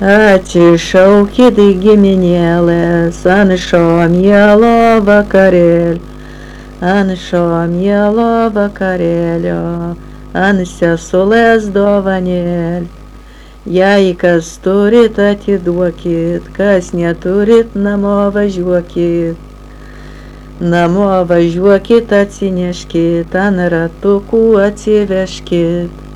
Atsišaukit giminėlės ant šio mielo vakarėlio, ant šio mielo vakarėlio, ant sesulės dovanėlio. Jei kas turit, atiduokit, kas neturit, namo važiuokit. Namo važiuokit, atsineškit, ant ratukų atsiveškit.